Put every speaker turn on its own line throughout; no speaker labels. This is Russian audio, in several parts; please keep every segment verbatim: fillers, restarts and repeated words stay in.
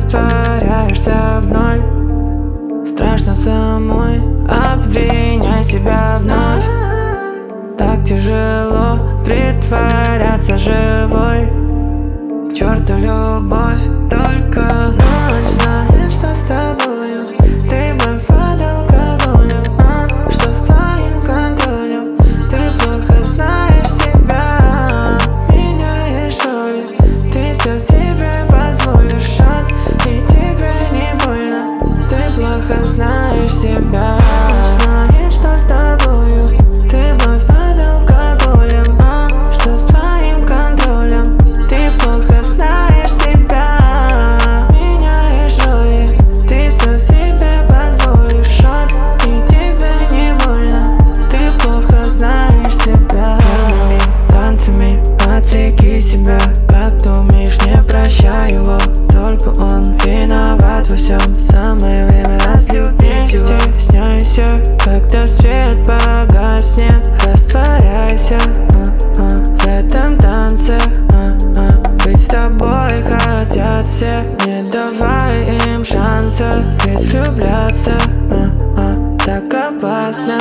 растворяешься в ноль. Страшно самой обвинять себя вновь. Так тяжело притворяться живой. К черту любовь, только ночь знает, что с тобою. Ты вновь под алкоголем, а что с твоим контролем? Ты плохо знаешь себя, меняешь роли. Ты все себе позволишь шаг, и тебе не больно. Ты плохо знаешь себя. Ночь знает, что с тобою. Ты вновь под алкоголем, а что с твоим контролем? Ты плохо знаешь себя, меняешь роли. Ты все себе позволишь шаг, и тебе не больно. Ты плохо знаешь себя. Пьяными танцами отвлеки себя. Как ты умеешь, не прощай его. Только он виноват во всем. Самое время разлюбить его. Стесняйся, когда свет погаснет. Растворяйся а -а, в этом танце а -а. Быть с тобой хотят все. Не давай им шанса, ведь влюбляться а -а, так опасно.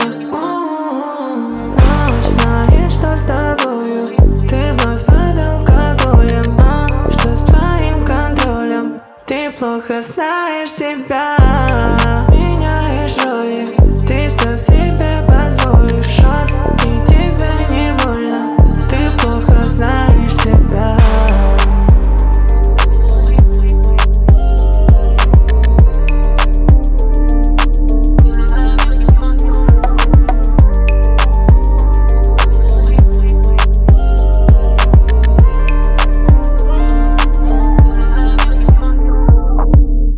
Ночь знает, что с тобою. Ты вновь под алкоголем, а что с твоим контролем? Ты плохо знаешь себя.